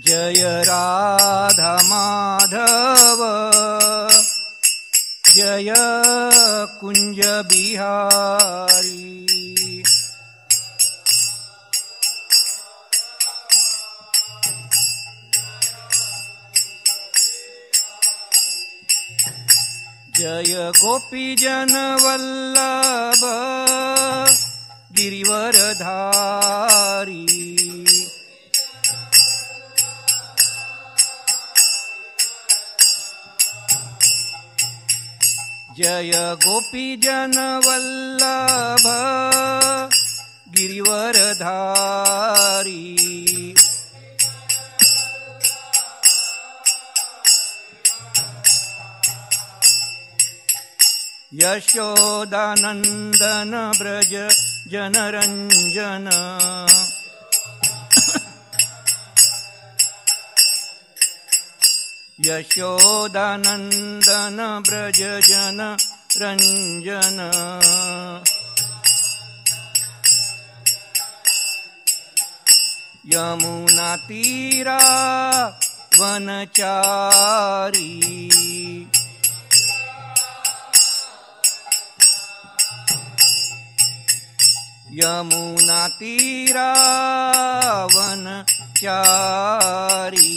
जय राधा माधव जय कुंज बिहारी। जय गोपी जन वल्लभ गिरिवरधारी। जय गोपी जन वल्लभ गिरिवरधारी। यशोदानंदन ब्रज जनरंजन। यशोदानंदन ब्रज जन रंजन। यमुना तीरा वनचारी। यमुना तीरा वनचारी।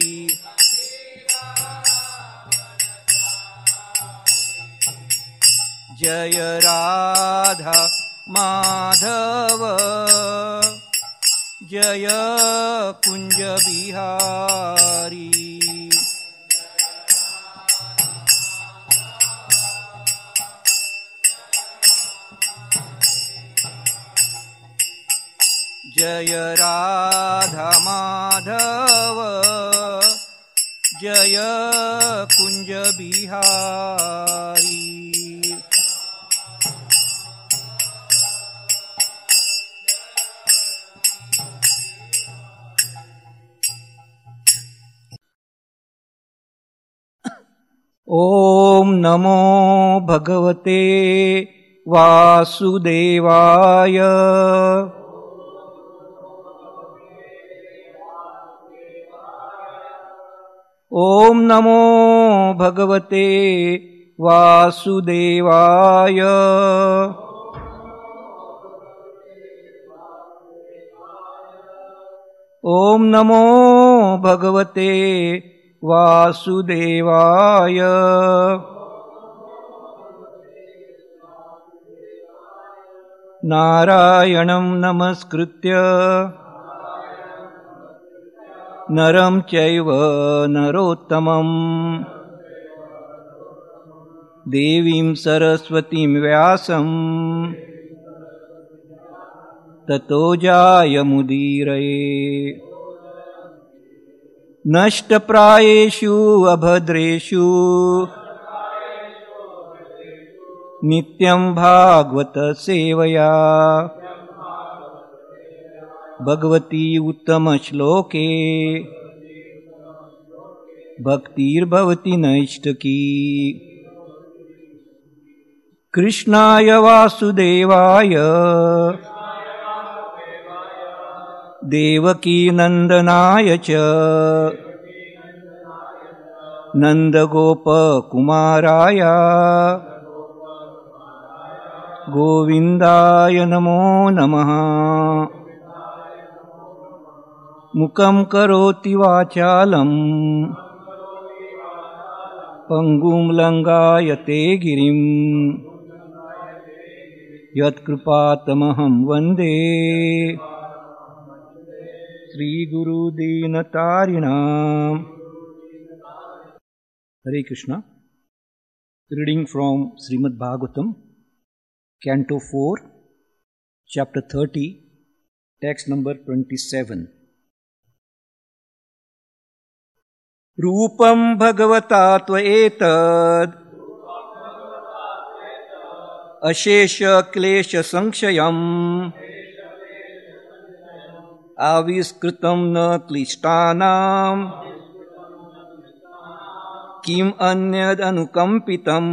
जय राधा माधव जय कुंज बिहारी। जय राधा माधव जय कुंज बिहारी। ओम नमो भगवते वासुदेवाय। ओम नमो भगवते वासुदेवाय। ओम नमो भगवते वासुदेवाय। नारायणं नमस्कृत्य नरं चैव नरोत्तमं देवीं सरस्वतीं व्यासं ततो जायमुदीरये। नष्टप्रायेषु अभद्रेषु नित्यं भागवत सेवया भगवती उत्तम श्लोके भक्तिर्भवति नैष्ठकी। कृष्णाय वासुदेवाय देवकी नंदनाय च नंदगोपकुमाराय गोविंदाय नमो नमः। मुखं करोति वाचालं पंगुं लंघयते गिरिं यत्कृपातमहं वन्दे श्रीगुरुदीनतारिणाम्। Hare Krishna. Reading from Srimad Bhagavatam, Canto 4, Chapter 30, Text number 27. रूपं भगवता त्वएतद् अशेष क्लेश संक्षयम् आविष्कृतं न क्लिष्टानां किम अन्यदनुकंपितम्।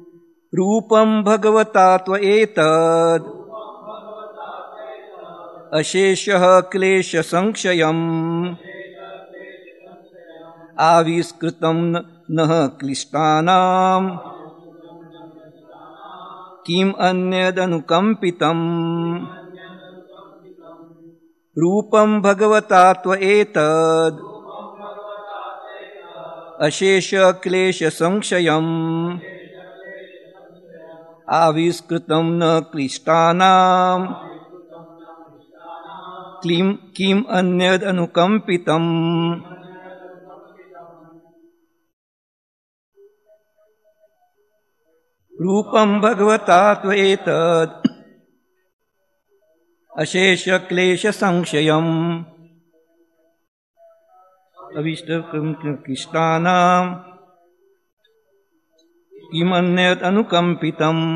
रूपं भगवता त्वएतद् अशेषः क्लेशसंक्षयम् आविष्कृतं नः क्लिष्टानाम् किम् अन्यदनुकम्पितम् रूपं भगवता त्वएतद् अशेषक्लेशसंक्षयम् आविष्कृतं न क्लिष्टानाम् किम् अन्यदनुकम्पितम् रूपं भगवता त्वएतद् अशेषक्लेशसंक्षयम् आविष्कृतं किमन्यदनुकम्पितम्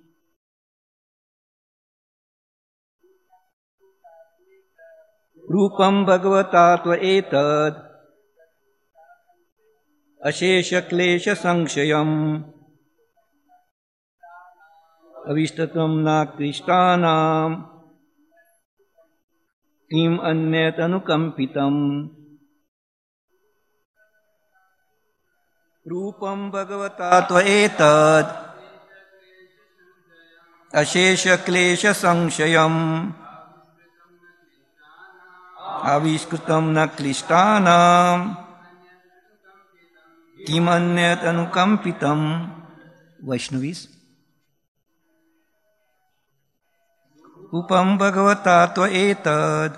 रूपं भगवता त्वएतद् अशेषक्लेशसंक्षयम् अविष्टतं न क्लिष्टानाम् किम् अन्यदनुकम्पितम् रूपं भगवता त्वएतद् अशेषक्लेशसंक्षयम् आविष्कृतं न क्लिष्टानाम् किमन्यदनुकम्पितम् वैष्णवीस् रूपं भगवता त्वएतद्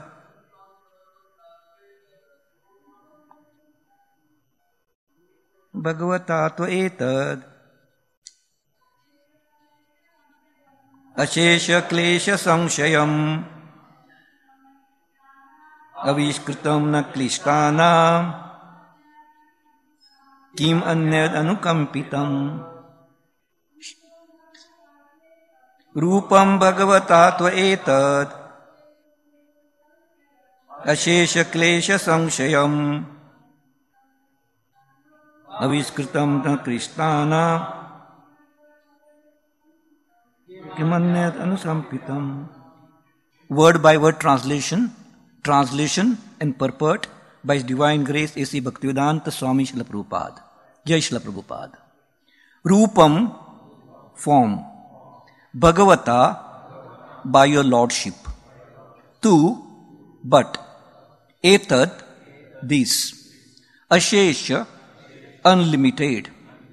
अशेषक्लेशसंक्षयम् आविष्कृतं न क्लिष्टानाम् किम् अन्यदनुकम्पितम् रूपं भगवता त्वएतद् अशेषक्लेशसंक्षयम् आविष्कृतं न क्लिष्टानाम् किमन्यदनुकम्पितम् Word by word translation and purport by His Divine Grace A.C. Bhaktivedanta Swami Srila Prabhupada. Jai Srila Prabhupada. Rupam, form. Bhagavata, by your lordship. Tu, but. Etad, this. Ashesha, unlimited.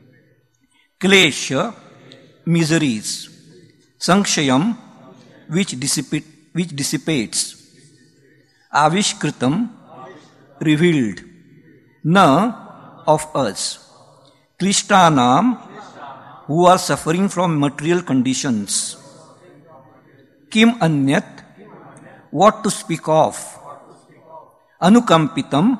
Klesha, miseries. Sankshayam, which dissipates. Avishkritam, revealed. Na, of us. Klishtanam, who are suffering from material conditions. Kim anyat, what to speak of. Anukampitam,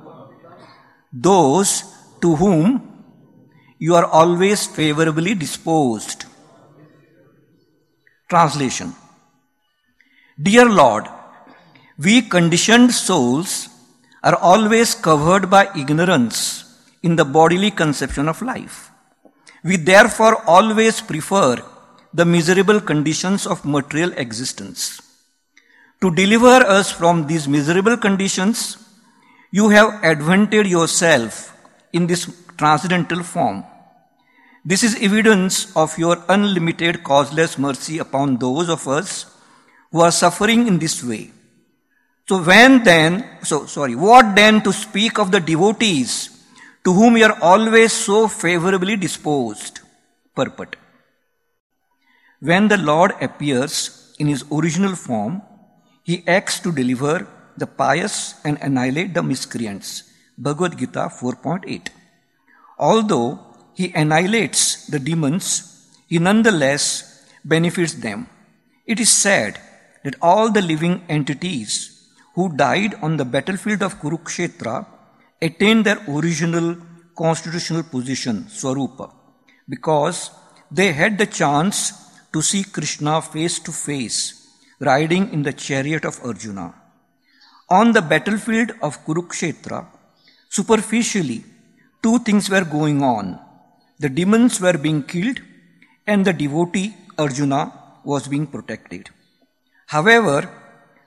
those to whom you are always favorably disposed. Translation. Dear Lord, we conditioned souls are always covered by ignorance in the bodily conception of life. We therefore always prefer the miserable conditions of material existence. To deliver us from these miserable conditions, you have advented yourself in this transcendental form. This is evidence of your unlimited causeless mercy upon those of us who are suffering in this way. What then to speak of the devotees to whom you are always so favorably disposed? Purport. When the Lord appears in His original form, He acts to deliver the pious and annihilate the miscreants. Bhagavad Gita 4.8. Although He annihilates the demons, He nonetheless benefits them. It is said that all the living entities who died on the battlefield of Kurukshetra attained their original constitutional position, Swarupa, because they had the chance to see Krishna face to face, riding in the chariot of Arjuna. On the battlefield of Kurukshetra, superficially, two things were going on. The demons were being killed and the devotee Arjuna was being protected. However,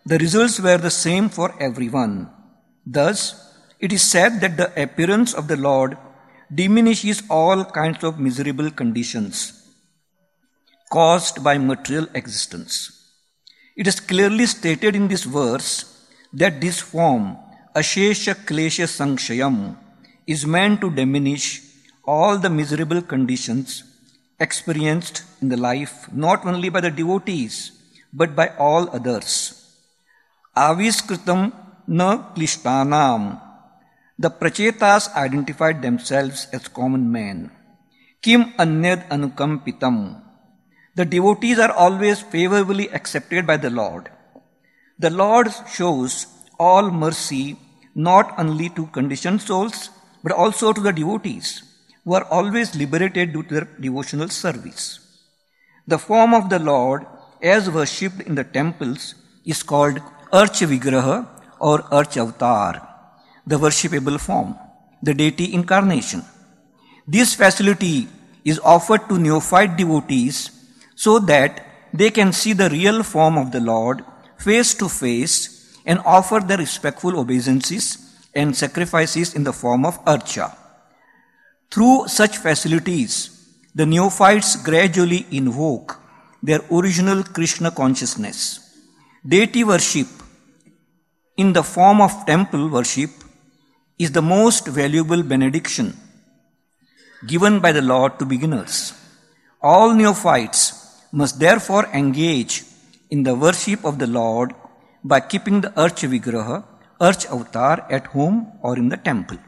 The results were the same for everyone. Thus, it is said that the appearance of the Lord diminishes all kinds of miserable conditions caused by material existence. It is clearly stated in this verse that this form, Ashesha Klesha Sankshayam, is meant to diminish all the miserable conditions experienced in the life not only by the devotees but by all others. Aviskritam na klishtanam. The Prachetas identified themselves as common men. Kim anyad anukampitam. The devotees are always favorably accepted by the Lord. The Lord shows all mercy not only to conditioned souls but also to the devotees who are always liberated due to their devotional service. The form of the Lord as worshipped in the temples is called Archa Vigraha or Archa Avatar, the worshipable form, the deity incarnation. This facility is offered to neophyte devotees so that they can see the real form of the Lord face to face and offer their respectful obeisances and sacrifices in the form of Archa. Through such facilities, the neophytes gradually invoke their original Krishna consciousness. Deity worship in the form of temple worship is the most valuable benediction given by the Lord to beginners. All neophytes must therefore engage in the worship of the Lord by keeping the Archa Vigraha, Archa Avatar at home or in the temple.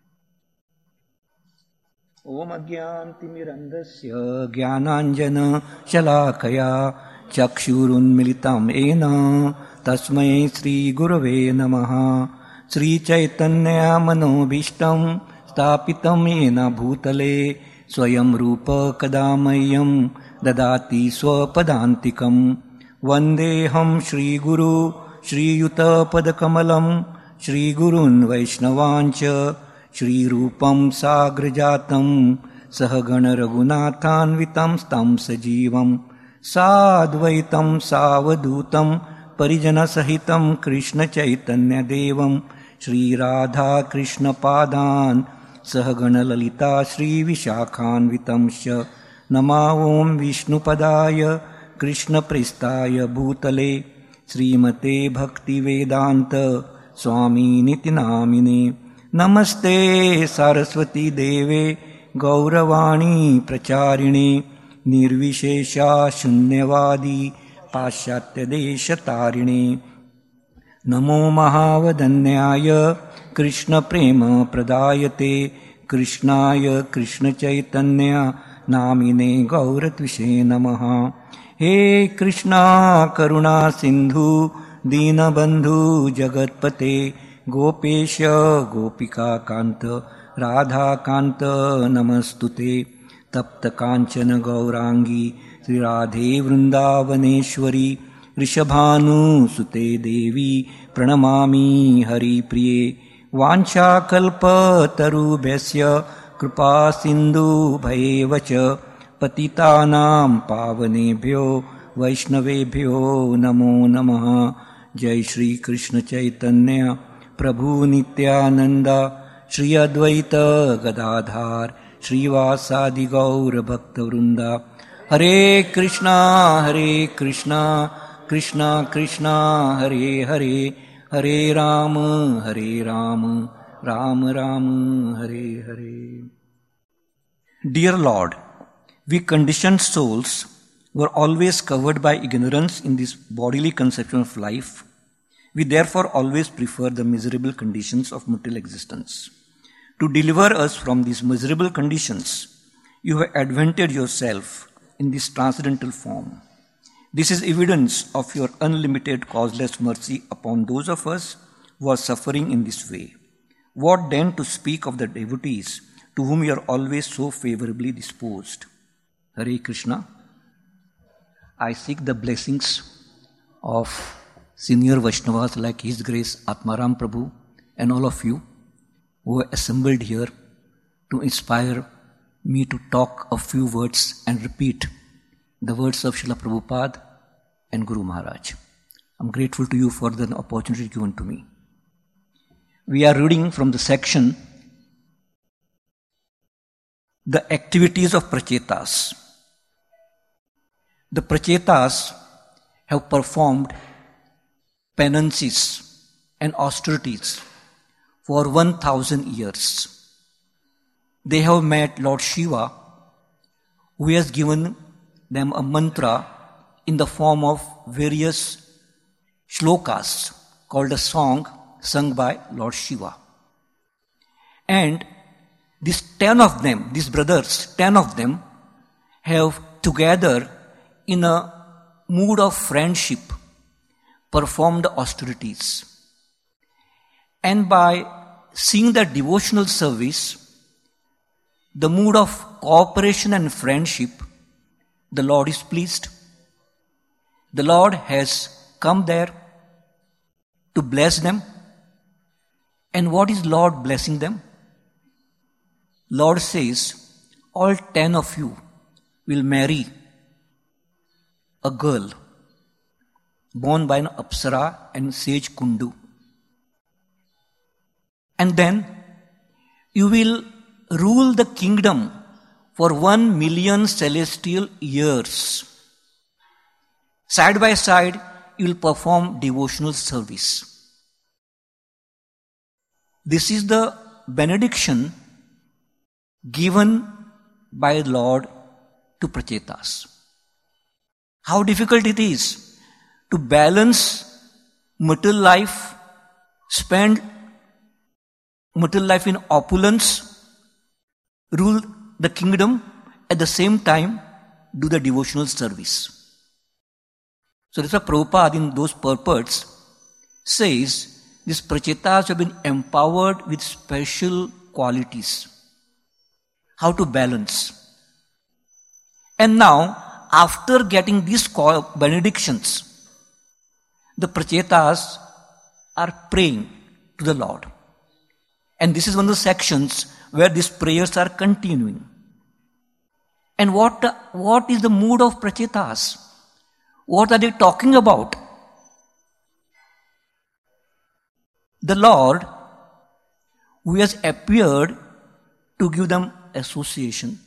Om Agyantimirandasya Jnananjana Shalakaya Chakshurunmilitam Ena Tasmai Sri Gurave Namaha Sri Chaitanya Manobishtam Stapitam Ena Bhutale Swayam Rupa Kadamayam Dadati Swapadantikam Vandeham Shri Guru Shri Yuta Padakamalam Shri Gurun Vaishnavancha Shri Rupam Sagrajatam Sahagana Raghunathanvitam Stam Sajivam Sadvaitam Savadutam Parijana Sahitam Krishna Chaitanya Devam Shri Radha Krishna Padan Sahagana Lalita Shri Vishakhanvitam Sha Nama Om Vishnu Padaya Krishna Pristaya Bhutale Srimate Bhakti Vedanta Swami Nitinamine Namaste Saraswati Deve Gauravani Pracharine Nirvishesha Shunyavadi Pashatya Desha Tarine Namo Mahavadanyaya Krishna Prema Pradayate Krishnaya Krishna Chaitanya Namine Gauratvishe Namaha He Krishna Karuna Sindhu Dina Bandhu Jagatpate Gopesha Gopika Kanta Radha Kanta Namastute Tapta Kanchana Gaurangi Sri Radhe Vrindavaneshwari Rishabhanu Sute Devi Pranamami Hari Priye Vancha Kalpa Tarubhyasya Kripa Sindhu Bhayevacha Patitanam Pavanebhyo Vaishnavebhyo Namo Namaha Jai Shri Krishna Chaitanya Prabhu Nityananda Shri Advaita Gadadhar Shri Vasadi Gaura Bhakta Vrinda Hare Krishna Krishna Krishna Hare Hare Hare Rama Rama Rama Hare Hare. Dear Lord, we conditioned souls were always covered by ignorance in this bodily conception of life. We therefore always prefer the miserable conditions of material existence. To deliver us from these miserable conditions, you have advented yourself in this transcendental form. This is evidence of your unlimited causeless mercy upon those of us who are suffering in this way. What then to speak of the devotees to whom you are always so favorably disposed? Hare Krishna. I seek the blessings of senior Vaishnavas like His Grace Atmaram Prabhu and all of you who are assembled here to inspire me to talk a few words and repeat the words of Srila Prabhupada and Guru Maharaj. I'm grateful to you for the opportunity given to me. We are reading from the section, The Activities of Prachetas. The Prachetas have performed penances and austerities for 1,000 years. They have met Lord Shiva, who has given them a mantra in the form of various shlokas called a song sung by Lord Shiva. And these 10 of them, these brothers, 10 of them, have together in a mood of friendship performed austerities. And by seeing the devotional service, the mood of cooperation and friendship, the Lord is pleased. The Lord has come there to bless them. And what is Lord blessing them? Lord says, all 10 of you will marry a girl born by an Apsara and sage Kundu. And then you will rule the kingdom for 1 million celestial years. Side by side, you will perform devotional service. This is the benediction given by the Lord to Prachetas. How difficult it is to balance material life, spend material life in opulence, rule the kingdom, at the same time do the devotional service. So that's why Prabhupada in those purports says these Prachetas have been empowered with special qualities. How to balance. And now, after getting these benedictions, the Prachetas are praying to the Lord. And this is one of the sections where these prayers are continuing. And what is the mood of Prachetas? What are they talking about? The Lord, who has appeared to give them association,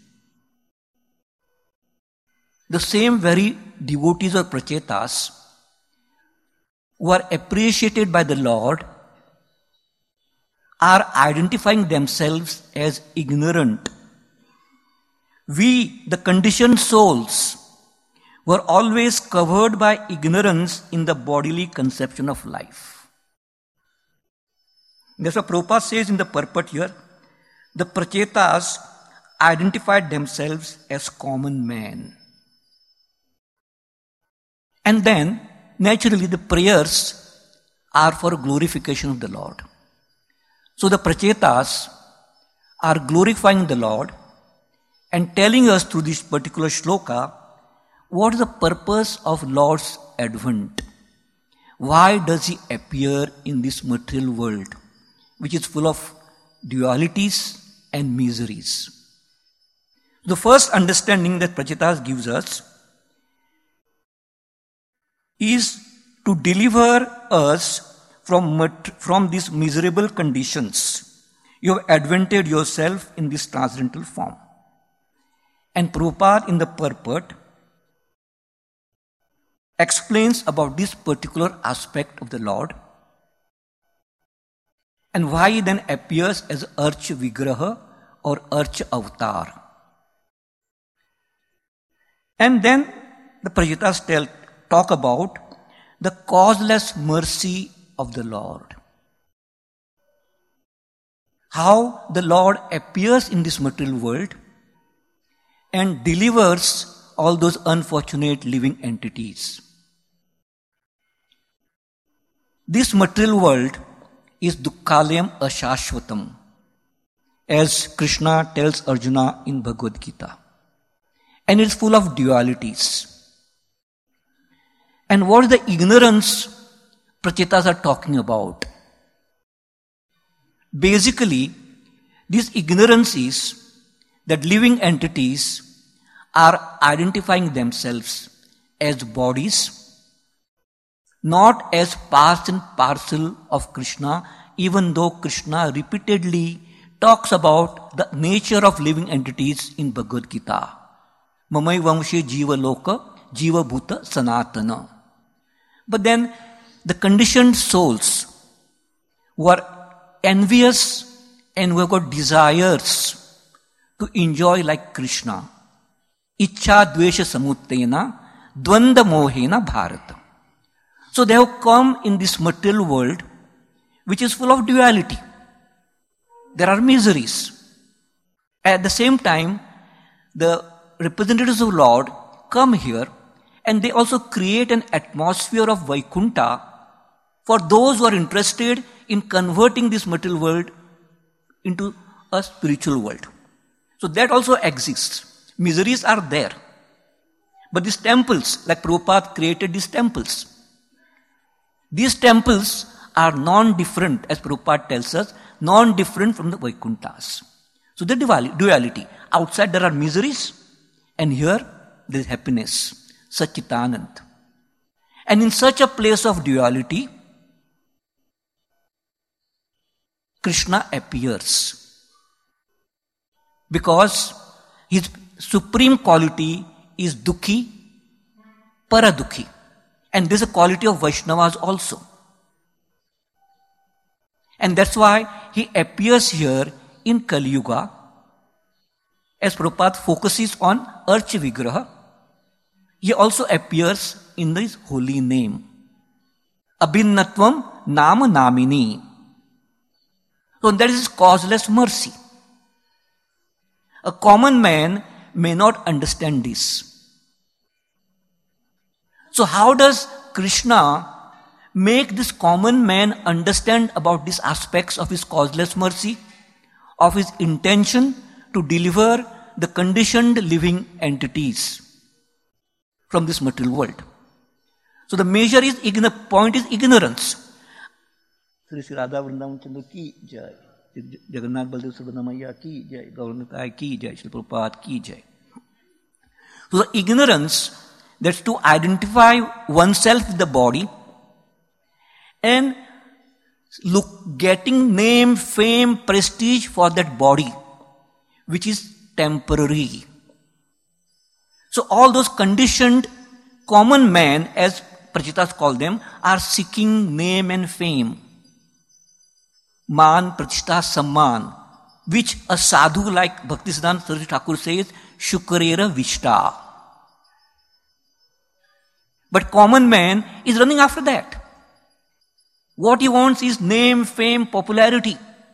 the same very devotees or Prachetas who are appreciated by the Lord are identifying themselves as ignorant. We, the conditioned souls, were always covered by ignorance in the bodily conception of life. That's what Prabhupada says in the purport here. The Prachetas identified themselves as common men. And then, naturally, the prayers are for glorification of the Lord. So the Prachetas are glorifying the Lord and telling us through this particular shloka what is the purpose of Lord's advent. Why does He appear in this material world, which is full of dualities and miseries? The first understanding that Prachetas gives us is to deliver us from these miserable conditions. You have advented yourself in this transcendental form. And Prabhupada in the purport explains about this particular aspect of the Lord and why He then appears as Arch Vigraha or Arch Avatar. And then the Prachetas talk about the causeless mercy of the Lord. How the Lord appears in this material world and delivers all those unfortunate living entities. This material world is Dukkhalayam Ashashvatam, as Krishna tells Arjuna in Bhagavad Gita. And it's full of dualities. And what is the ignorance Prachetas are talking about? Basically, this ignorance is that living entities are identifying themselves as bodies not as part and parcel of Krishna, even though Krishna repeatedly talks about the nature of living entities in Bhagavad Gita. Mamai Vamshe Jiva Loka, Jiva Bhuta Sanatana. But then the conditioned souls who are envious and who have got desires to enjoy like Krishna, Ichcha Dvesha Samuttena, Dvanda Mohena Bharata. So they have come in this material world which is full of duality. There are miseries. At the same time, the representatives of Lord come here and they also create an atmosphere of Vaikuntha for those who are interested in converting this material world into a spiritual world. So that also exists. Miseries are there. But these temples, like Prabhupada created these temples. These temples are non-different, as Prabhupada tells us, non-different from the Vaikunthas. So the duality. Outside there are miseries, and here there is happiness, Satchitanand. And in such a place of duality, Krishna appears. Because his supreme quality is Dukhi, Paradukhi. And this is a quality of Vaishnavas also. And that's why he appears here in Kali Yuga. As Prabhupada focuses on Archa Vigraha, he also appears in his holy name. Abhinnatvam Nama Namini. So that is causeless mercy. A common man may not understand this. So how does Krishna make this common man understand about these aspects of his causeless mercy, of his intention to deliver the conditioned living entities from this material world? So the measure is, point is ignorance. Sri Radha Vrindavan Chandra ki jai, Jagannath Baldev Subramanya ki jai, Gauranitai ki jai, Sri Prabhupada ki jai. So the ignorance, that's to identify oneself with the body and getting name, fame, prestige for that body, which is temporary. So all those conditioned common men, as Prachitas call them, are seeking name and fame. Man, Prachita, Samman, which a sadhu like Bhaktisiddhanta Saraswati Thakur says, Shukrera Vishta. But common man is running after that. What he wants is name, fame, popularity.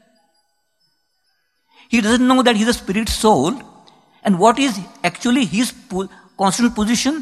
He doesn't know that he is a spirit soul. And what is actually his constant position?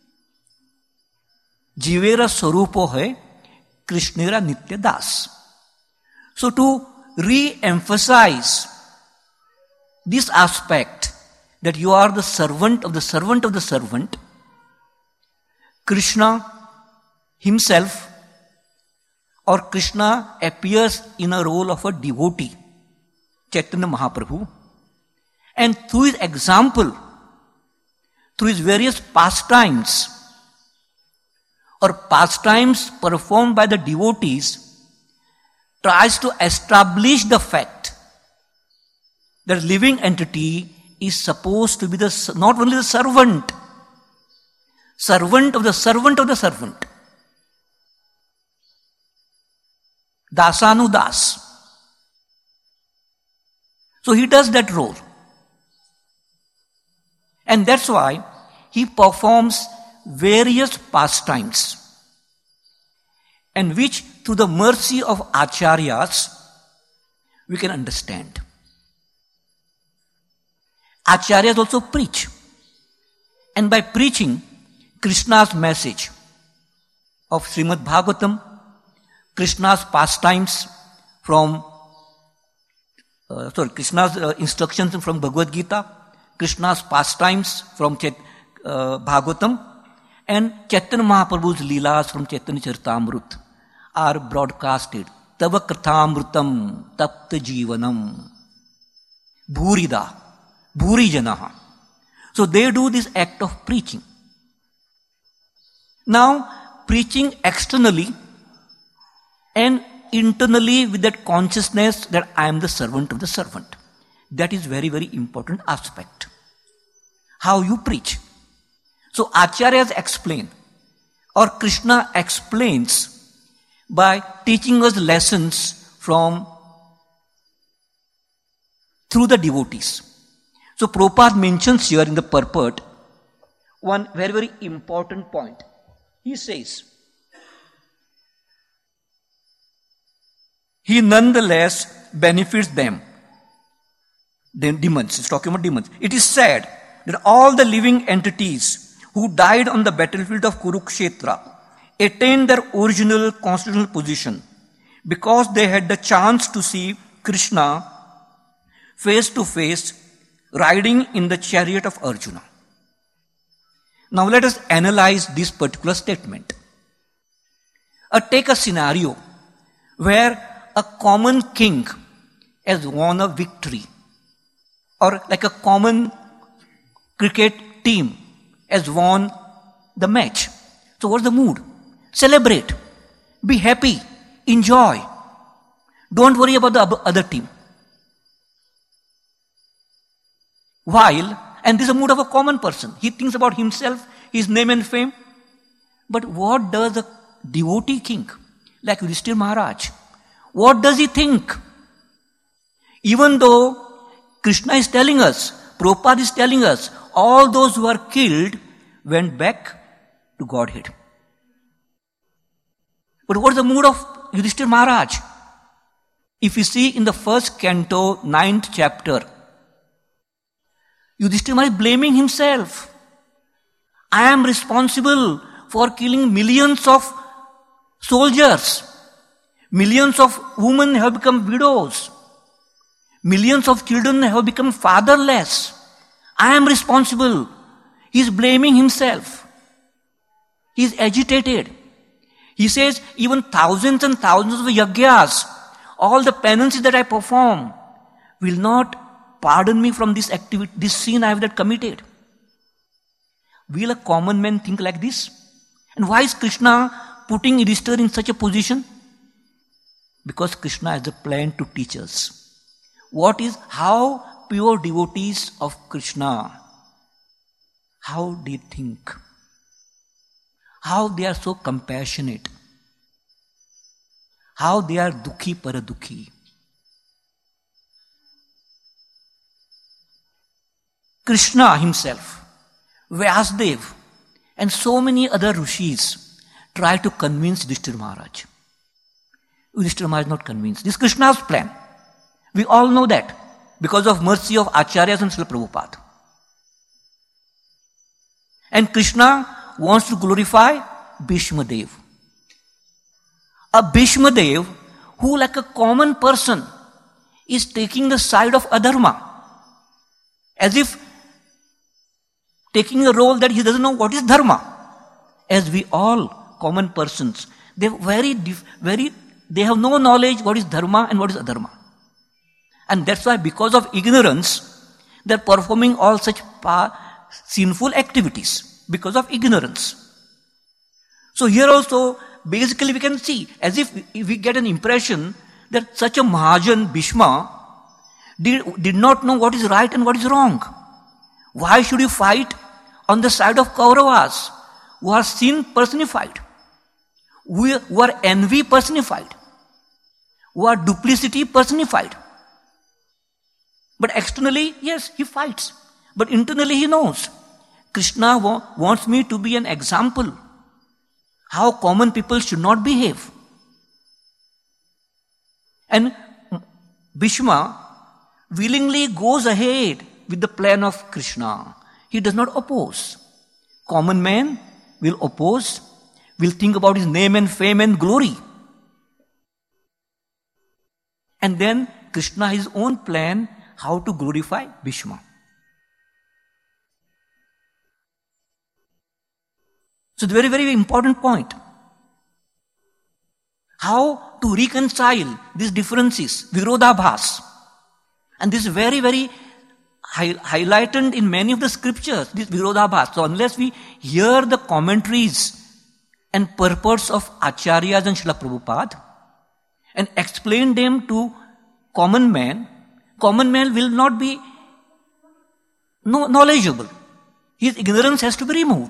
Jivera Sarupo hai, Krishnera Nitya Das. So to re-emphasize this aspect, that you are the servant of the servant of the servant, Krishna himself, or Krishna appears in a role of a devotee, Chaitanya Mahaprabhu, and through his example, through his various pastimes, or pastimes performed by the devotees, tries to establish the fact that living entity is supposed to be not only the servant of the servant of the servant. Dasanudas. So he does that role. And that's why he performs various pastimes, and which through the mercy of acharyas we can understand. Acharyas also preach. And by preaching Krishna's message of Srimad Bhagavatam, Krishna's pastimes from, Krishna's instructions from Bhagavad Gita, Krishna's pastimes from Bhagavatam, and Chaitanya Mahaprabhu's Leelas from Chaitanya Charitamrita are broadcasted. Tava Kathamrutam Tapta Jivanam Bhurida Bhurijanaha. So they do this act of preaching. Now, preaching externally and internally with that consciousness that I am the servant of the servant. That is very, very important aspect. How you preach. So Acharyas explain, or Krishna explains by teaching us lessons through the devotees. So Prabhupada mentions here in the purport one very, very important point. He says, he nonetheless benefits them. The demons, he's talking about demons. It is said that all the living entities who died on the battlefield of Kurukshetra attained their original constitutional position because they had the chance to see Krishna face to face riding in the chariot of Arjuna. Now let us analyze this particular statement. Take a scenario where a common king has won a victory, or like a common cricket team has won the match. So what's the mood? Celebrate. Be happy. Enjoy. Don't worry about the other team. And this is a mood of a common person. He thinks about himself, his name and fame. But what does a devotee king, like Yudhishthira Maharaj, what does he think? Even though Krishna is telling us, Prabhupada is telling us, all those who are killed went back to Godhead. But what is the mood of Yudhishthira Maharaj? If you see in the first canto, 9th chapter, Yudhishthira Maharaj is blaming himself. I am responsible for killing millions of soldiers. Millions of women have become widows. Millions of children have become fatherless. I am responsible. He is blaming himself. He is agitated. He says, even thousands and thousands of yagyas, all the penances that I perform, will not pardon me from this activity, this sin I have that committed. Will a common man think like this? And why is Krishna putting Yudhishthira in such a position? Because Krishna has a plan to teach us. How pure devotees of Krishna, how they think, how they are so compassionate, how they are dukhi paradukhi. Krishna himself, Vyasdev, and so many other rishis try to convince Yudhishthira Maharaj. Yudhishthira Maharaj is not convinced. This is Krishna's plan. We all know that because of mercy of Acharyas and Srila Prabhupada. And Krishna wants to glorify Bhishma Dev. A Bhishma Dev who, like a common person, is taking the side of adharma, as if taking a role that he doesn't know what is dharma. As we all common persons, they have no knowledge what is dharma and what is adharma. And that's why, because of ignorance, they're performing all such sinful activities because of ignorance. So here also, basically we can see, as if we get an impression that such a Mahajan, Bhishma, did not know what is right and what is wrong. Why should you fight on the side of Kauravas, who are sin personified, who are envy personified, who are duplicity personified? But externally, yes, he fights. But internally he knows. Krishna wants me to be an example how common people should not behave. And Bhishma willingly goes ahead with the plan of Krishna. He does not oppose. Common man will oppose, will think about his name and fame and glory. And then Krishna has his own plan how to glorify Bhishma. So it's a very, very important point. How to reconcile these differences, virodhabhas. And this is very, very highlighted in many of the scriptures, this virodhabhas. So unless we hear the commentaries and purports of Acharyas and Srila Prabhupada and explain them to common man will not be knowledgeable. His ignorance has to be removed.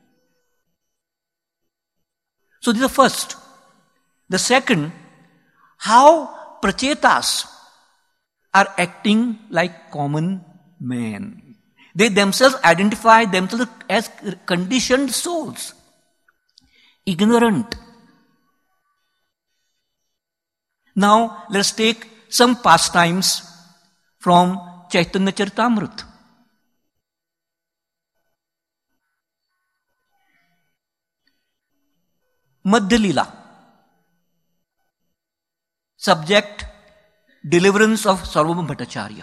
So this is the first. The second, how prachetas are acting like common men. They themselves identify themselves as conditioned souls, ignorant. Now let's take some pastimes from Chaitanya Charitamrita. Madhya Leela. Subject, deliverance of Sarvabhauma Bhattacharya.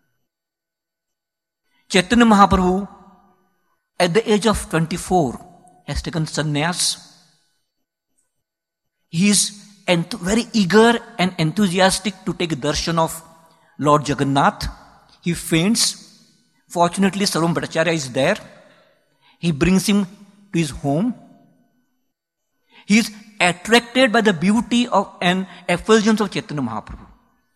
Chaitanya Mahaprabhu, at the age of 24, has taken sannyas. He is very eager and enthusiastic to take darshan of Lord Jagannath. He faints. Fortunately, Sarvabhauma Bhattacharya is there. He brings him to his home. He is attracted by the beauty of and effulgence of Chaitanya Mahaprabhu.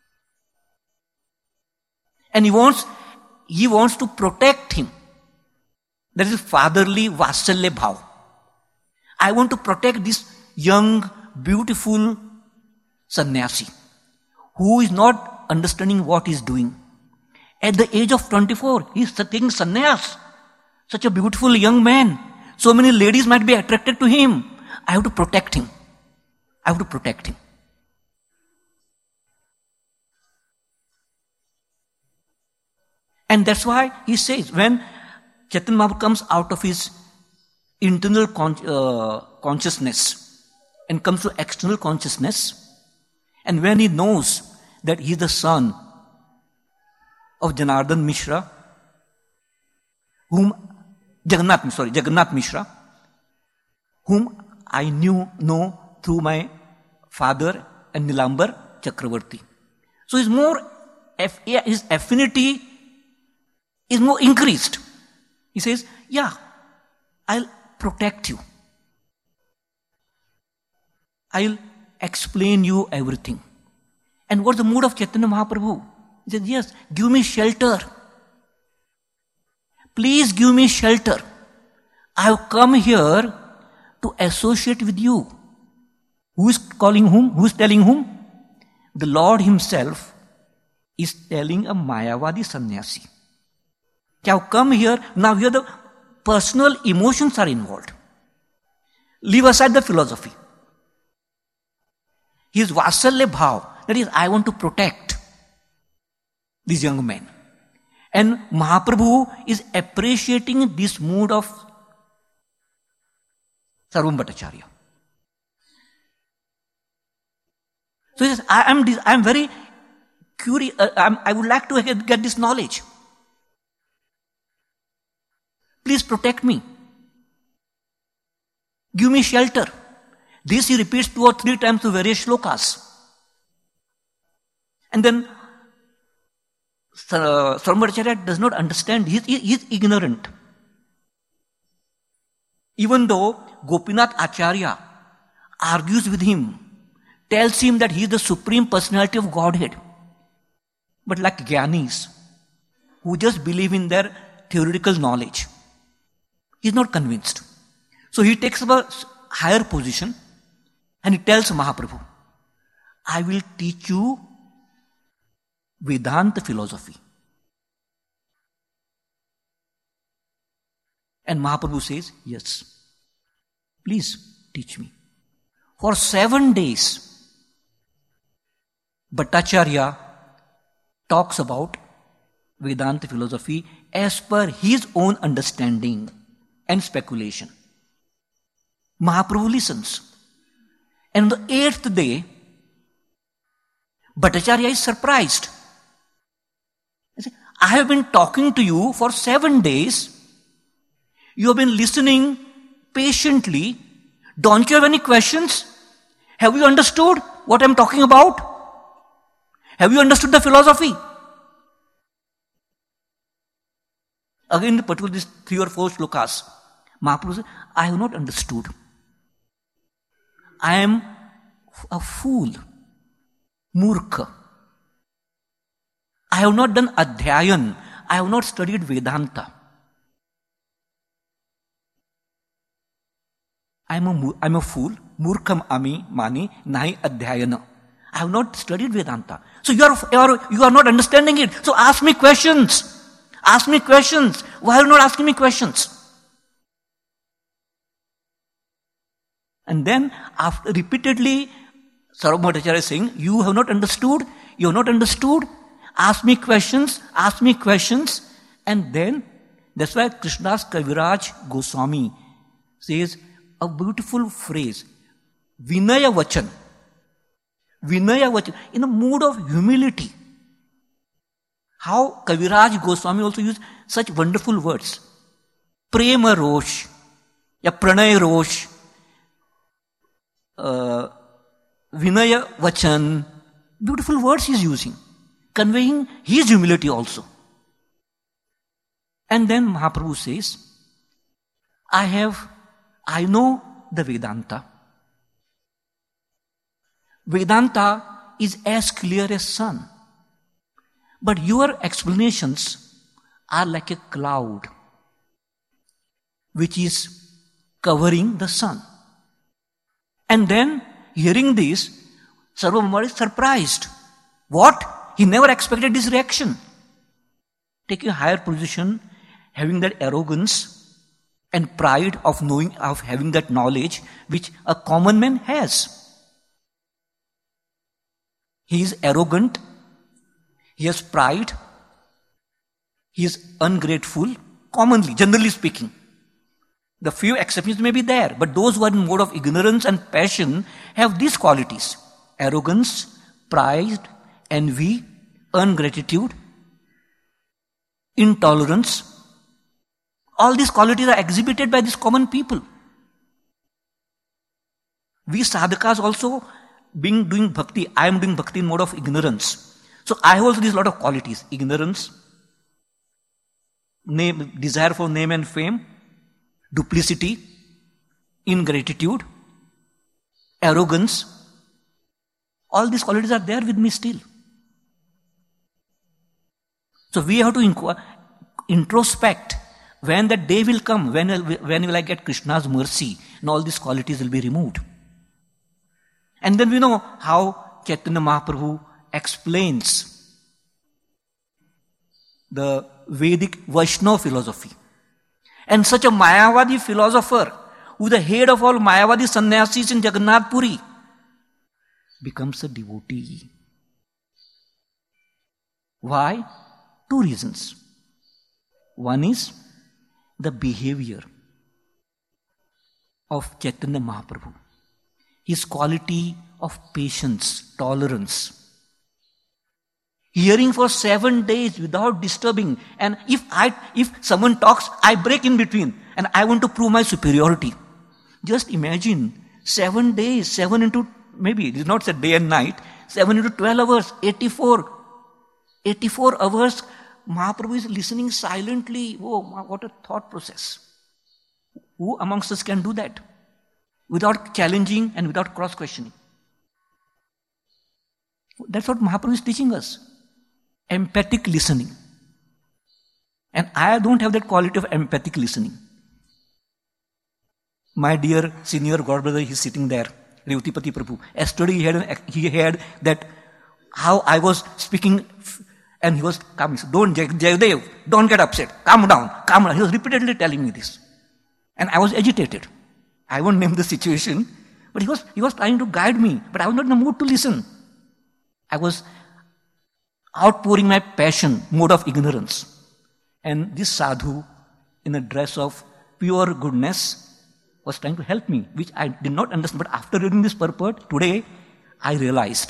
And he wants to protect him. That is fatherly Vatsalya bhav. I want to protect this young, beautiful sannyasi who is not understanding what he is doing. At the age of 24, he is taking sannyas. Such a beautiful young man. So many ladies might be attracted to him. I have to protect him. I have to protect him. And that's why he says, when Chaitanya Mahaprabhu comes out of his internal consciousness and comes to external consciousness, and when he knows that he is the son of Janardhan Mishra, Jagannath Mishra, whom I know through my father and Nilambar Chakravarti. So his affinity is more increased. He says, yeah, I'll protect you. I'll explain you everything. And what's the mood of Chaitanya Mahaprabhu? He says, yes, give me shelter. Please give me shelter. I have come here to associate with you. Who is calling whom? Who is telling whom? The Lord himself is telling a Mayavadi sannyasi. I have come here, now here the personal emotions are involved. Leave aside the philosophy. His Vatsalya bhav, that is, I want to protect this young man. And Mahaprabhu is appreciating this mood of Sarvabhauma Bhattacharya. So he says, I am very curious, I would like to get this knowledge. Please protect me. Give me shelter. This he repeats 2 or 3 times to various shlokas. And then Sarvabhauma Bhattacharya does not understand. He is ignorant. Even though Gopinath Acharya argues with him, tells him that he is the Supreme Personality of Godhead. But like Gyanis, who just believe in their theoretical knowledge, he is not convinced. So he takes up a higher position and he tells Mahaprabhu, I will teach you Vedanta philosophy. And Mahaprabhu says, yes, please teach me. For 7 days, Bhattacharya talks about Vedanta philosophy as per his own understanding and speculation. Mahaprabhu listens. And on the 8th day, Bhattacharya is surprised. He says, I have been talking to you for 7 days. You have been listening patiently. Don't you have any questions? Have you understood what I am talking about? Have you understood the philosophy? Again, particularly these 3 or 4 shlokas, Mahaprabhu says, I have not understood. I am a fool, murkha. I have not done adhyayan. I have not studied Vedanta. I'm a fool, murkham ami mani nahi adhyayana. I have not studied Vedanta. So you are not understanding it. So ask me questions. Ask me questions. Why are you not asking me questions? And then after repeatedly, Sarvabhauma Bhattacharya is saying, you have not understood. You have not understood. Ask me questions. Ask me questions. And then, that's why Krishnadas Kaviraj Goswami says a beautiful phrase, Vinaya Vachan. Vinaya Vachan, in a mood of humility. How Kaviraj Goswami also used such wonderful words. Prema Rosh, ya Pranay Rosh, Vinaya Vachan. Beautiful words he is using, conveying his humility also. And then Mahaprabhu says, I know the Vedanta. Vedanta is as clear as sun. But your explanations are like a cloud which is covering the sun. And then, hearing this, Sarvabhauma is surprised. What? He never expected this reaction. Taking a higher position, having that arrogance and pride of knowing, of having that knowledge which a common man has. He is arrogant, he has pride, he is ungrateful, commonly, generally speaking. The few exceptions may be there, but those who are in mode of ignorance and passion have these qualities: arrogance, pride, envy, ingratitude, intolerance. All these qualities are exhibited by these common people. We sadhakas also, doing bhakti, I am doing bhakti in mode of ignorance. So I have also these lot of qualities: ignorance, desire for name and fame, duplicity, ingratitude, arrogance. All these qualities are there with me still. So we have to introspect. When that day will come, when will I get Krishna's mercy, and all these qualities will be removed. And then we know how Chaitanya Mahaprabhu explains the Vedic Vaishnava philosophy. And such a Mayavadi philosopher, who is the head of all Mayavadi sannyasis in Jagannath Puri, becomes a devotee. Why? Two reasons. One is the behavior of Chaitanya Mahaprabhu, his quality of patience, tolerance. Hearing for 7 days without disturbing, and if someone talks, I break in between, and I want to prove my superiority. Just imagine, 7 days, 7 into, maybe it is not said day and night, 7 into 12 hours, 84 hours, Mahaprabhu is listening silently. Oh, what a thought process. Who amongst us can do that? Without challenging and without cross-questioning. That's what Mahaprabhu is teaching us. Empathic listening. And I don't have that quality of empathic listening. My dear senior godbrother, he's sitting there, Revtipati Prabhu. Yesterday he had that, how I was speaking, and he was coming. Don't, Jayadev, don't get upset. Calm down. He was repeatedly telling me this. And I was agitated. I won't name the situation, but he was trying to guide me, but I was not in the mood to listen. I was outpouring my passion, mode of ignorance. And this sadhu, in a dress of pure goodness, was trying to help me, which I did not understand. But after reading this purport, today, I realized.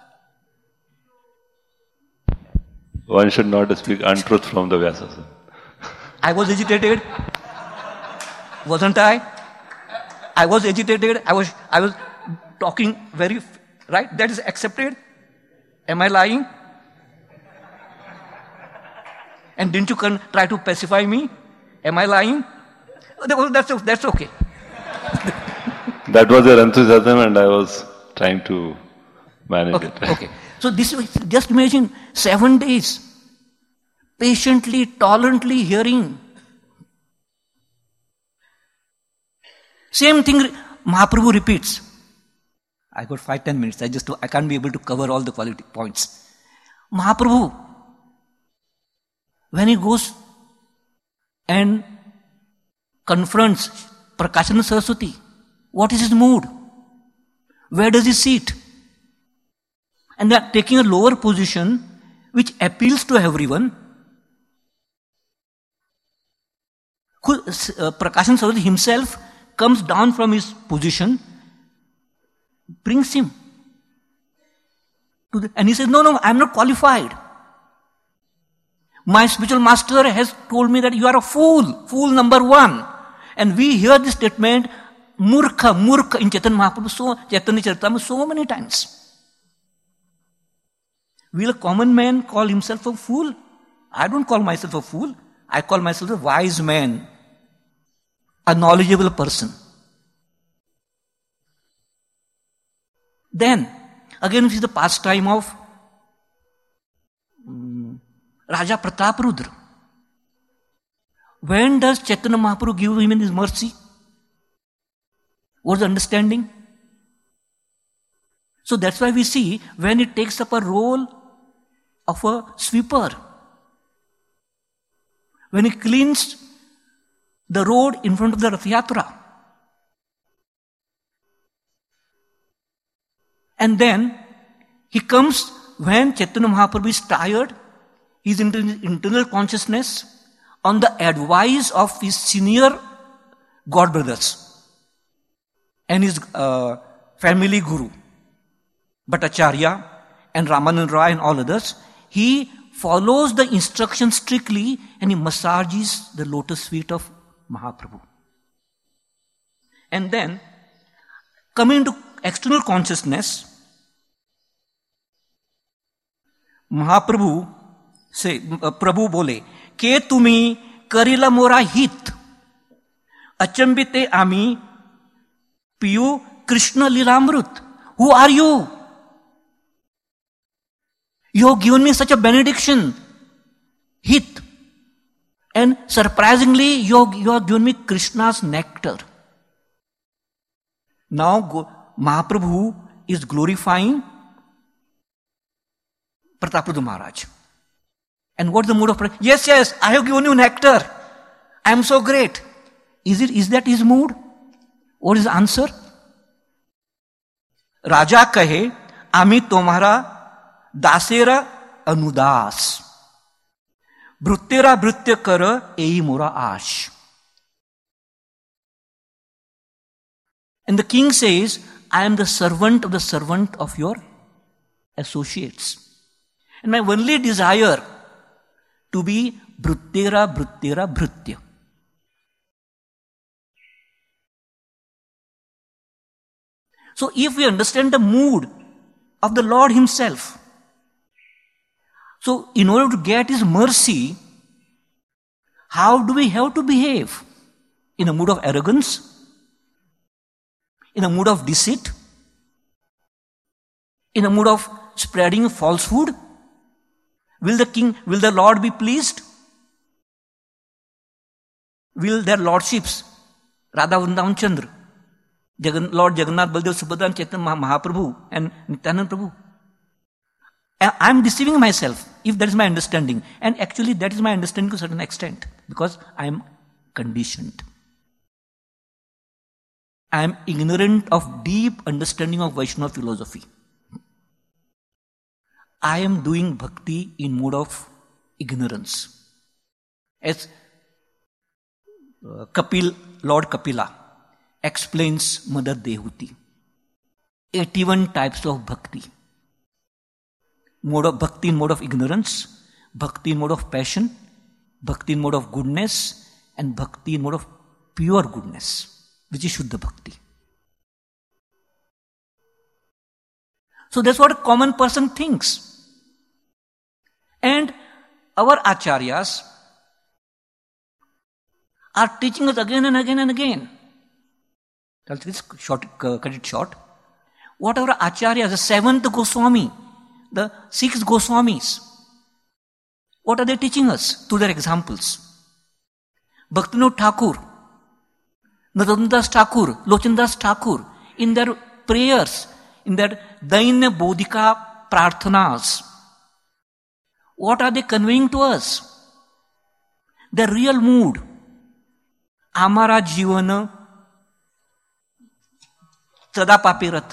One should not speak untruth from the Vyasa. I was agitated. Wasn't I? I was agitated. I was talking very, right? That is accepted. Am I lying? And didn't you try to pacify me? Am I lying? That's okay. That was your enthusiasm and I was trying to manage it. Okay. So this is, just imagine 7 days, patiently, tolerantly hearing. Same thing Mahaprabhu repeats. I got 5-10 minutes. I can't be able to cover all the quality points. Mahaprabhu, when he goes and confronts Prakashana Saraswati, what is his mood? Where does he sit? And they are taking a lower position which appeals to everyone. Prakashana Saraswati himself comes down from his position, brings him to and he says, no, I am not qualified. My spiritual master has told me that you are a fool number 1. And we hear this statement, murkha in Chaitanya Mahaprabhu, Chaitanya Charitamrita so many times. Will a common man call himself a fool? I don't call myself a fool. I call myself a wise man, a knowledgeable person. Then, again, we see the pastime of Raja Prataparudra. When does Chaitanya Mahaprabhu give him his mercy? What's the understanding? So that's why we see when it takes up a role of a sweeper, when he cleans the road in front of the Rath Yatra, and then he comes when Chaitanya Mahaprabhu is tired, his internal consciousness, on the advice of his senior god brothers and his family guru, Bhattacharya and Ramanand Rai and all others, he follows the instructions strictly and he massages the lotus feet of Mahaprabhu. And then, coming to external consciousness, Mahaprabhu say, Prabhu bole, ke tumi karila mora hit, achambite ami piyu Krishna lilamrut. Who are you? You have given me such a benediction, hit. And surprisingly, you have given me Krishna's nectar. Now, Mahaprabhu is glorifying Prataparudra Maharaj. And what's the mood of prayer? Yes, I have given you nectar. I am so great. Is that his mood? What is the answer? Raja kahe, ami tomhara dasera anudas. Bruttera brutya kara ei mora ash. And the king says, I am the servant of your associates. And my only desire to be bruttera brutya. So if we understand the mood of the Lord himself, so in order to get his mercy, how do we have to behave? In a mood of arrogance? In a mood of deceit? In a mood of spreading falsehood? Will the Lord be pleased? Will their lordships, Radha Vrindavan Chandra, Lord Jagannath, Baldev, Subhadra, and Chaitanya Mahaprabhu and Nityananda Prabhu, I am deceiving myself if that is my understanding. And actually that is my understanding to a certain extent because I am conditioned. I am ignorant of deep understanding of Vaishnava philosophy. I am doing bhakti in mode of ignorance. As Lord Kapila explains Mother Dehuti, 81 types of bhakti. Mode of bhakti in mode of ignorance, bhakti in mode of passion, bhakti in mode of goodness, and bhakti in mode of pure goodness, which is Shuddha Bhakti. So that's what a common person thinks. And our acharyas are teaching us again and again and again I'll cut it short. Whatever Acharyas, the seventh Goswami, the six Goswamis, what are they teaching us through their examples? Bhaktivinoda Thakur, Narottam Thakur, Lochandas Thakur, in their prayers, in their Dainya Bodhika Prarthanas, what are they conveying to us? Their real mood. Amara Jivana Sada Papirat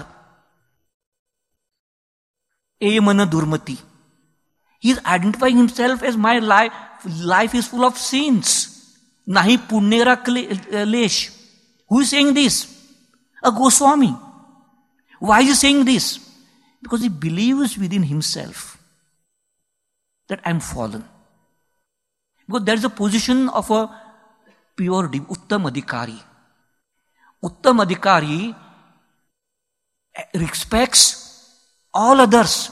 Emana Durmati. He is identifying himself as my life. Life is full of sins. Nahi Punnera Lesh. Who is saying this? A Goswami. Why is he saying this? Because he believes within himself that I am fallen. Because there is a position of a pure Uttam Adhikari. Uttam Adhikari respects all others.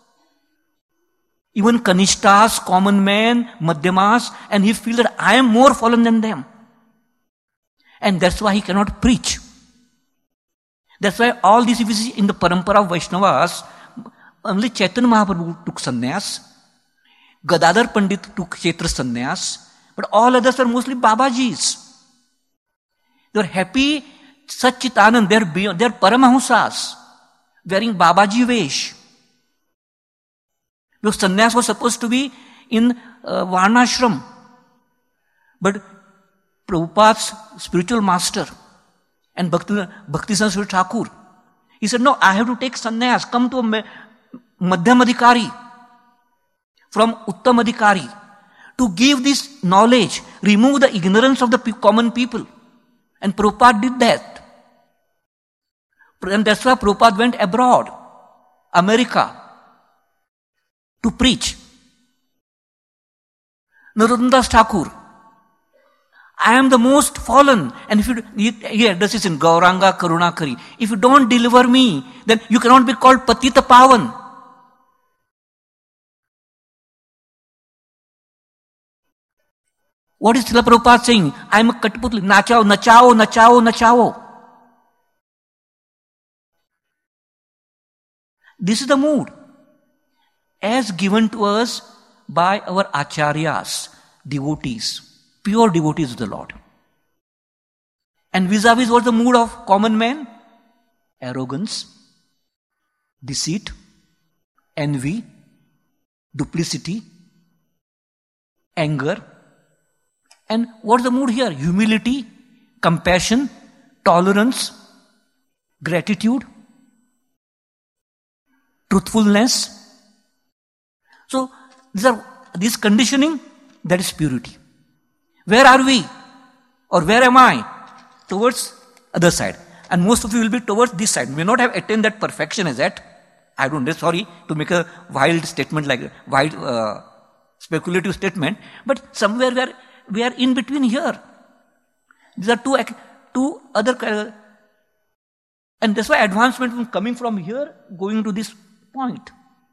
Even Kanishtas, common men, Madhyamas, and he feels that I am more fallen than them. And that's why he cannot preach. That's why all this, if you see in the parampara of Vaishnavas, only Chaitanya Mahaprabhu took sannyas, Gadadhar Pandit took Kshetra sannyas, but all others are mostly Babajis. They are happy, Satchitanand, they are Paramahusas, wearing Babaji Vesh. Because sannyas was supposed to be in Varnashram. But Prabhupada's spiritual master and Bhakti Saraswati Thakur, he said, no, I have to take sannyas, come to a Madhyam Adhikari from Uttam Adhikari to give this knowledge, remove the ignorance of the common people. And Prabhupada did that. And that's why Prabhupada went abroad, America, to preach. Narottam Das Thakur, I am the most fallen. And if he addresses in Gauranga Karunakari, if you don't deliver me, then you cannot be called Patita Pavan. What is Srila Prabhupada saying? I am a Katputli. Nachao, nachao, nachao, nachao. This is the mood as given to us by our acharyas, devotees, pure devotees of the Lord. And vis-a-vis what's the mood of common man? Arrogance, deceit, envy, duplicity, anger. And what's the mood here? Humility, compassion, tolerance, gratitude, truthfulness. So this conditioning, that is purity. Where are we? Or where am I? Towards other side. And most of you will be towards this side. We may not have attained that perfection as yet. I don't know, sorry to make a wild statement like wild speculative statement. But somewhere where we are in between here. These are two other, and that's why advancement coming from here, going to this point.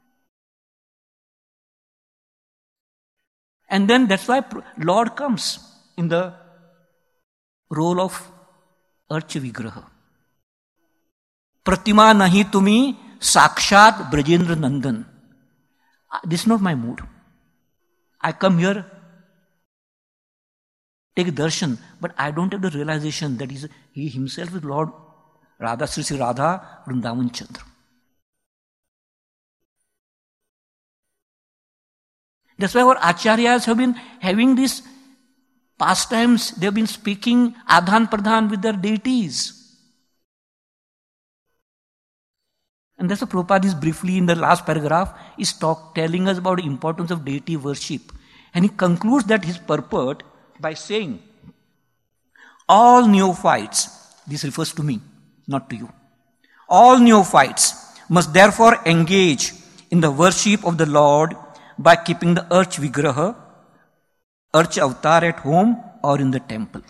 And then that's why Lord comes in the role of Archa Vigraha. Pratima nahi tumi sakshat Brajendra Nandan. This is not my mood. I come here, take darshan, but I don't have the realization that he himself is Lord Radha, Sri Radha Vrindavan Chandra. That's why our acharyas have been having these pastimes, they have been speaking adhan pradhan with their deities. And that's what Prabhupada is briefly in the last paragraph is telling us about the importance of deity worship. And he concludes that his purport by saying, all neophytes, this refers to me, not to you, all neophytes must therefore engage in the worship of the Lord by keeping the Arch Vigraha, Arch Avatar at home or in the temple.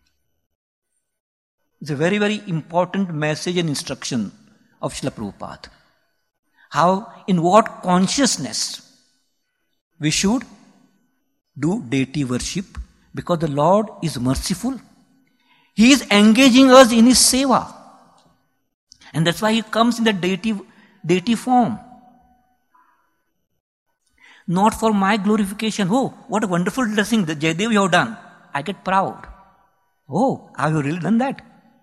It's a very, very important message and instruction of Srila Prabhupada. How, in what consciousness we should do deity worship, because the Lord is merciful. He is engaging us in his seva. And that's why he comes in the deity form. Not for my glorification. Oh, what a wonderful dressing that Jayadev you have done. I get proud. Oh, have you really done that?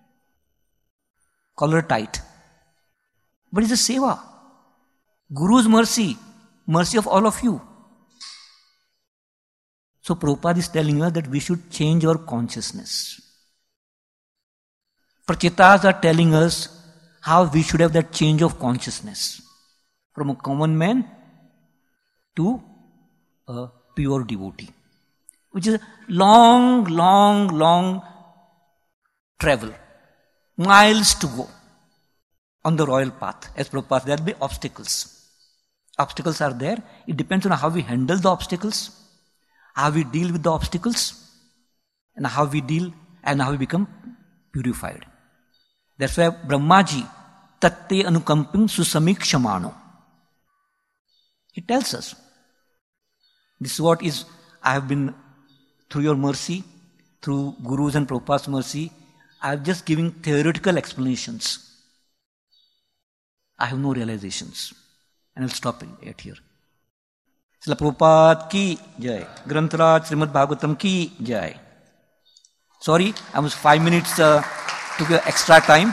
Collar tight. But it's a seva. Guru's mercy. Mercy of all of you. So Prabhupada is telling us that we should change our consciousness. Prachitas are telling us how we should have that change of consciousness. From a common man to a pure devotee. Which is a long travel. Miles to go on the royal path. As Prabhupada, there will be obstacles. Obstacles are there. It depends on how we handle the obstacles, how we deal with the obstacles, and how we deal and how we become purified. That's why Brahmaji, tatte anukampim susamikshamano. He tells us, this is what is, I have been, through your mercy, through Guru's and Prabhupada's mercy, I am just giving theoretical explanations. I have no realizations. And I'll stop it here. Srila Prabhupada ki jai. Grantaraj Srimad Bhagavatam ki jai. Sorry, I was 5 minutes, took extra time.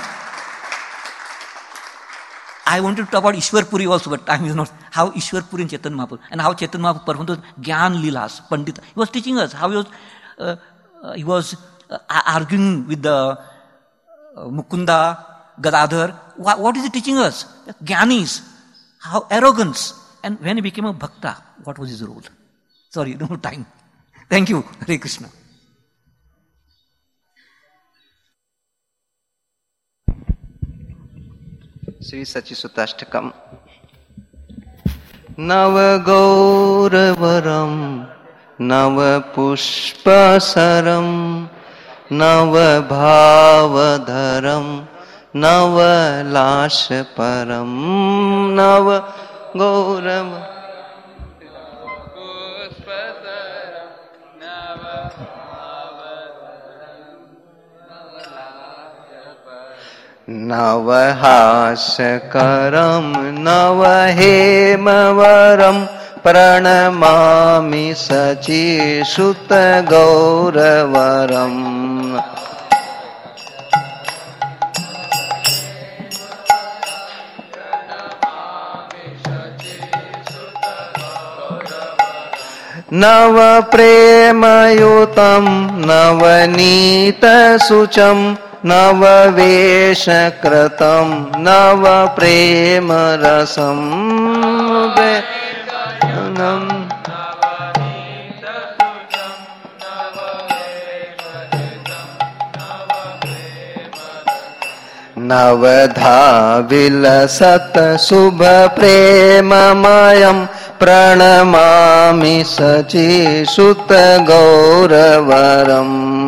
I wanted to talk about Ishwar Puri also, but time is not. How Ishwar Puri and Chaitanya Mahaprabhu, and how Chaitanya Mahaprabhu performed those Gyan Leelas, Pandita. He was teaching us how he was arguing with the Mukunda, Gadadhar. What is he teaching us? Gyanis. How arrogance. And when he became a bhakta, what was his role? Sorry, no time. Thank you. Hare Krishna. Sri Sachisutastakam. Nava Gauravaram, Nava Pushpasaram, Nava Bhavadharam, Nava Lashaparam, Nava Gauravaram. Navahasakaram Navahemavaram Pranamami Sachi Sutta Gauravaram. Nava Premayutam Navanita Sucham Nava Veshakratam Nava Prema Rasam Navadha Vilasat Subha Prema Mayam Pranamami Sachi Sutta Gauravaram.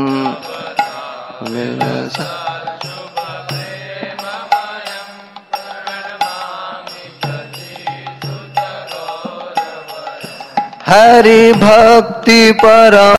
Hari Bhakti Param